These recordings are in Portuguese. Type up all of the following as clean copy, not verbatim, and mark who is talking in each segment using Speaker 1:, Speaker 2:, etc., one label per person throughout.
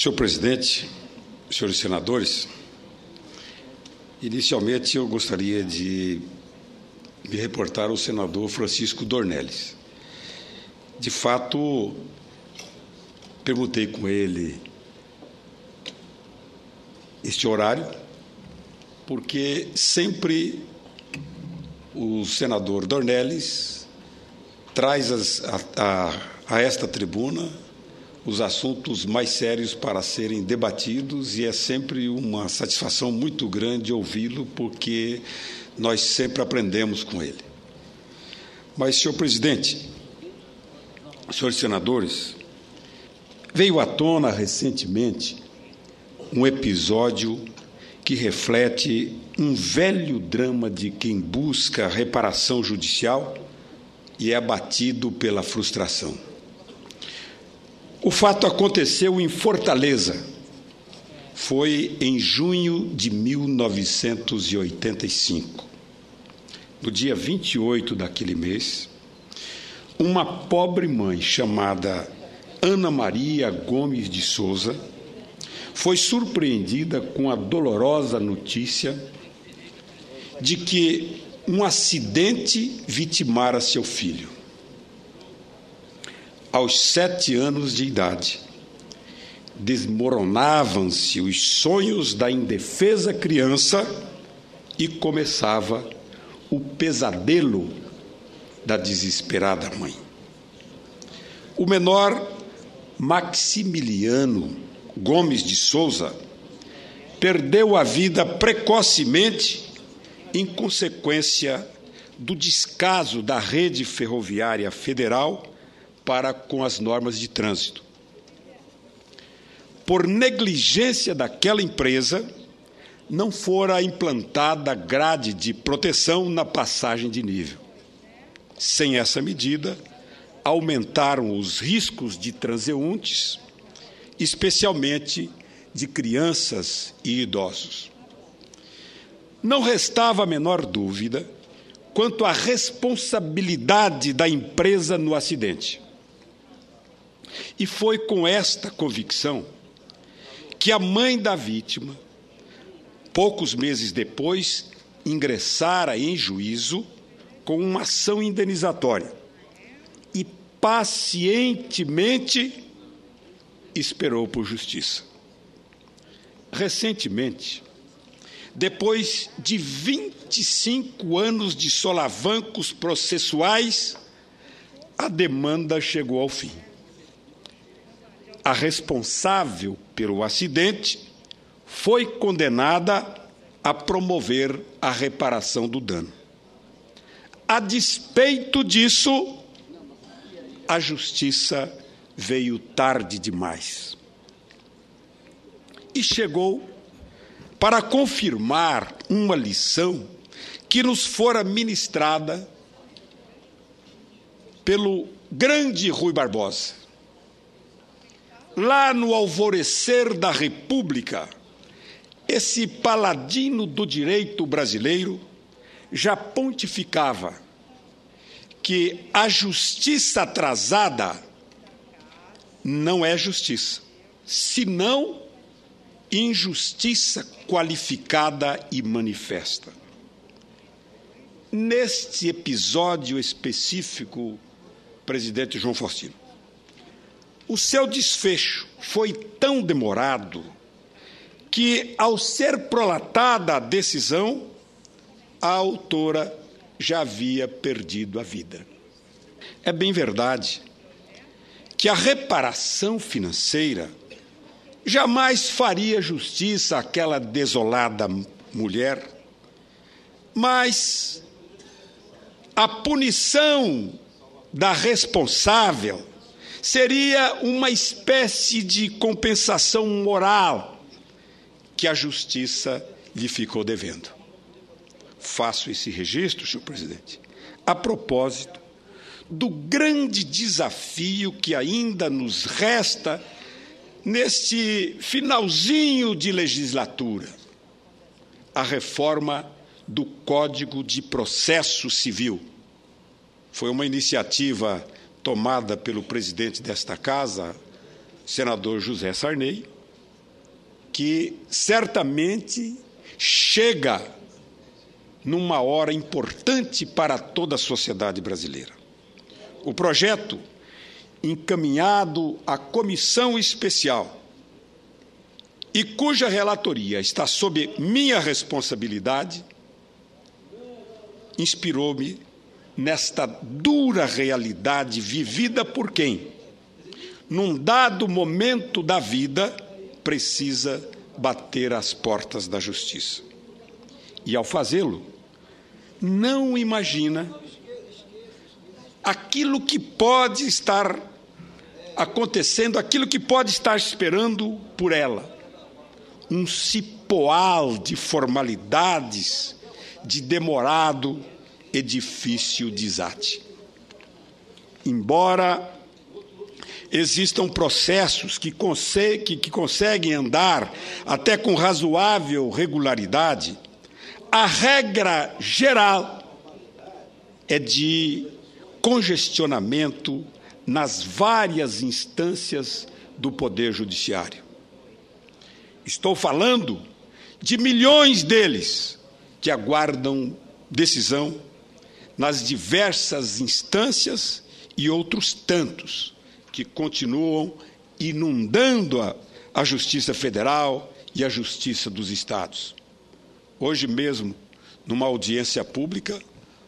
Speaker 1: Senhor presidente, senhores senadores, inicialmente eu gostaria de me reportar ao senador Francisco Dornelles. De fato, perguntei com ele este horário, porque sempre o senador Dornelles traz a esta tribuna os assuntos mais sérios para serem debatidos, e é sempre uma satisfação muito grande ouvi-lo, porque nós sempre aprendemos com ele. Mas, senhor presidente, senhores senadores, veio à tona recentemente um episódio que reflete um velho drama de quem busca reparação judicial e é abatido pela frustração. O fato aconteceu em Fortaleza. Foi em junho de 1985. No dia 28 daquele mês, uma pobre mãe chamada Ana Maria Gomes de Souza foi surpreendida com a dolorosa notícia de que um acidente vitimara seu filho. Aos 7 anos de idade, desmoronavam-se os sonhos da indefesa criança e começava o pesadelo da desesperada mãe. O menor, Maximiliano Gomes de Souza, perdeu a vida precocemente em consequência do descaso da rede ferroviária federal para com as normas de trânsito. Por negligência daquela empresa, não fora implantada grade de proteção na passagem de nível. Sem essa medida, aumentaram os riscos de transeuntes, especialmente de crianças e idosos. Não restava a menor dúvida quanto à responsabilidade da empresa no acidente. E foi com esta convicção que a mãe da vítima, poucos meses depois, ingressara em juízo com uma ação indenizatória e pacientemente esperou por justiça. Recentemente, depois de 25 anos de solavancos processuais, a demanda chegou ao fim. A responsável pelo acidente foi condenada a promover a reparação do dano. A despeito disso, a justiça veio tarde demais. E chegou para confirmar uma lição que nos fora ministrada pelo grande Rui Barbosa. Lá no alvorecer da República, esse paladino do direito brasileiro já pontificava que a justiça atrasada não é justiça, senão injustiça qualificada e manifesta. Neste episódio específico, presidente João Faustino, o seu desfecho foi tão demorado que, ao ser prolatada a decisão, a autora já havia perdido a vida. É bem verdade que a reparação financeira jamais faria justiça àquela desolada mulher, mas a punição da responsável seria uma espécie de compensação moral que a justiça lhe ficou devendo. Faço esse registro, senhor presidente, a propósito do grande desafio que ainda nos resta neste finalzinho de legislatura, a reforma do Código de Processo Civil. Foi uma iniciativa tomada pelo presidente desta casa, senador José Sarney, que certamente chega numa hora importante para toda a sociedade brasileira. O projeto, encaminhado à comissão especial e cuja relatoria está sob minha responsabilidade, inspirou-me nesta dura realidade vivida por quem, num dado momento da vida, precisa bater às portas da justiça. E, ao fazê-lo, não imagina aquilo que pode estar acontecendo, aquilo que pode estar esperando por ela. Um cipoal de formalidades, de demorado e difícil desate. Embora existam processos que conseguem andar até com razoável regularidade, a regra geral é de congestionamento nas várias instâncias do Poder Judiciário. Estou falando de milhões deles que aguardam decisão nas diversas instâncias e outros tantos que continuam inundando a Justiça Federal e a Justiça dos Estados. Hoje mesmo, numa audiência pública,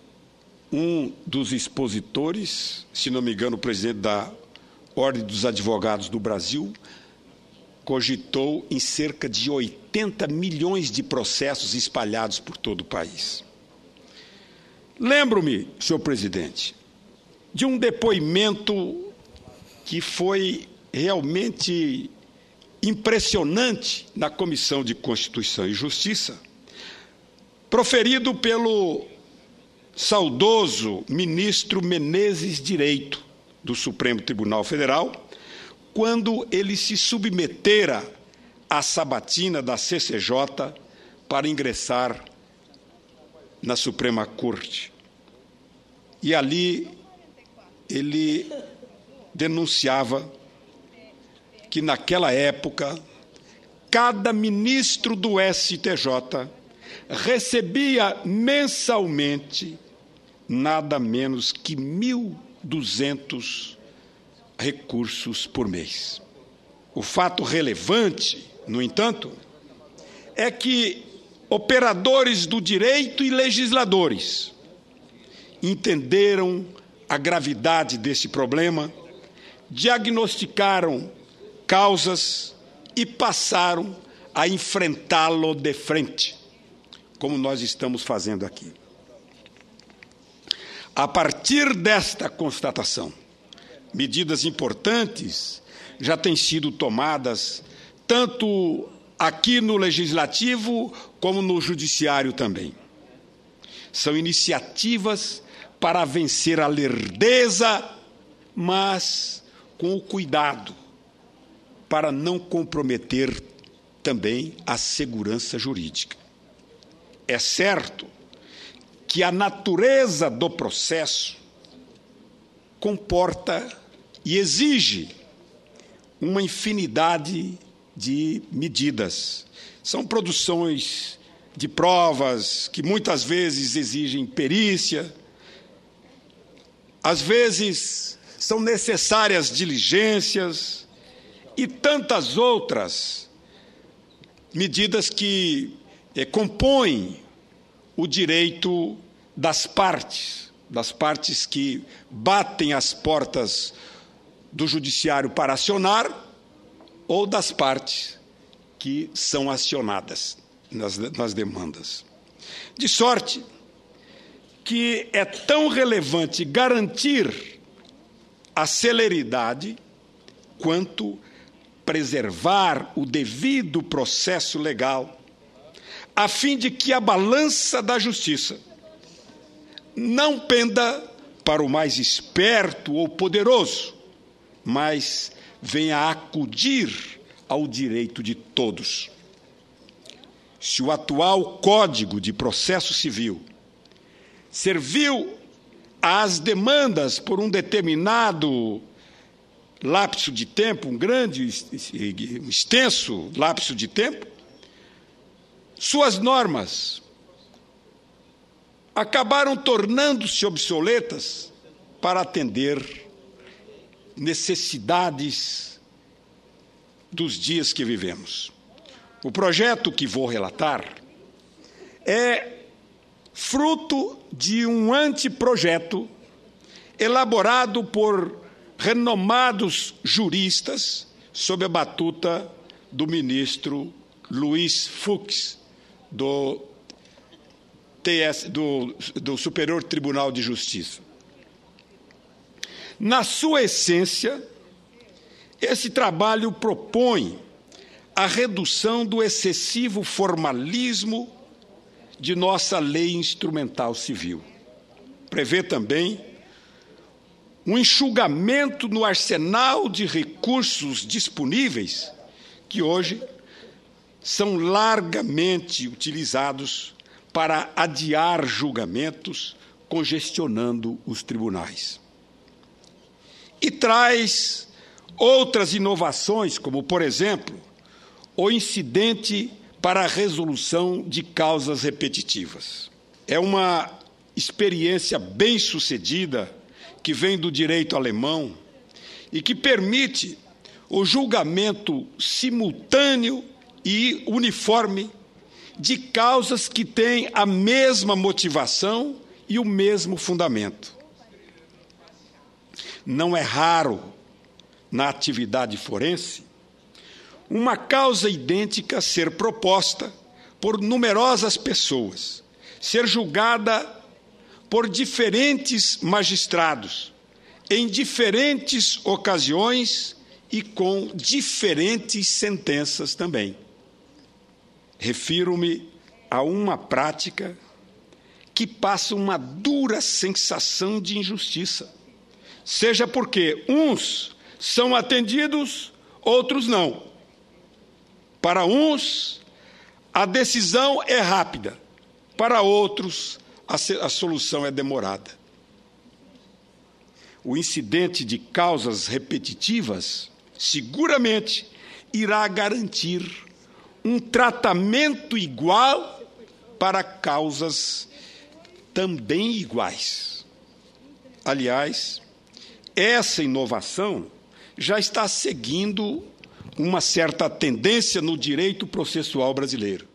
Speaker 1: um dos expositores, se não me engano, o presidente da Ordem dos Advogados do Brasil, cogitou em cerca de 80 milhões de processos espalhados por todo o país. Lembro-me, senhor presidente, de um depoimento que foi realmente impressionante na Comissão de Constituição e Justiça, proferido pelo saudoso ministro Menezes Direito, do Supremo Tribunal Federal, quando ele se submetera à sabatina da CCJ para ingressar na Suprema Corte. E ali ele denunciava que, naquela época, cada ministro do STJ recebia mensalmente nada menos que 1.200 recursos por mês. O fato relevante, no entanto, é que operadores do direito e legisladores entenderam a gravidade desse problema, diagnosticaram causas e passaram a enfrentá-lo de frente, como nós estamos fazendo aqui. A partir desta constatação, medidas importantes já têm sido tomadas, tanto aqui no Legislativo como no Judiciário também. São iniciativas para vencer a lerdeza, mas com o cuidado, para não comprometer também a segurança jurídica. É certo que a natureza do processo comporta e exige uma infinidade de medidas. São produções de provas que muitas vezes exigem perícia, às vezes são necessárias diligências e tantas outras medidas que compõem o direito das partes que batem às portas do judiciário para acionar ou das partes que são acionadas nas demandas. De sorte que é tão relevante garantir a celeridade quanto preservar o devido processo legal, a fim de que a balança da justiça não penda para o mais esperto ou poderoso, mas venha acudir ao direito de todos. Se o atual Código de Processo Civil serviu às demandas por um determinado lapso de tempo, um grande, extenso lapso de tempo, suas normas acabaram tornando-se obsoletas para atender necessidades dos dias que vivemos. O projeto que vou relatar é fruto de um anteprojeto elaborado por renomados juristas sob a batuta do ministro Luiz Fux, do Superior Tribunal de Justiça. Na sua essência, esse trabalho propõe a redução do excessivo formalismo de nossa lei instrumental civil. Prevê também um enxugamento no arsenal de recursos disponíveis que hoje são largamente utilizados para adiar julgamentos, congestionando os tribunais. E traz outras inovações, como, por exemplo, o incidente para a resolução de causas repetitivas. É uma experiência bem-sucedida que vem do direito alemão e que permite o julgamento simultâneo e uniforme de causas que têm a mesma motivação e o mesmo fundamento. Não é raro, na atividade forense, uma causa idêntica ser proposta por numerosas pessoas, ser julgada por diferentes magistrados, em diferentes ocasiões e com diferentes sentenças também. Refiro-me a uma prática que passa uma dura sensação de injustiça, seja porque uns são atendidos, outros não. Para uns, a decisão é rápida, para outros, a solução é demorada. O incidente de causas repetitivas seguramente irá garantir um tratamento igual para causas também iguais. Aliás, essa inovação já está seguindo uma certa tendência no direito processual brasileiro.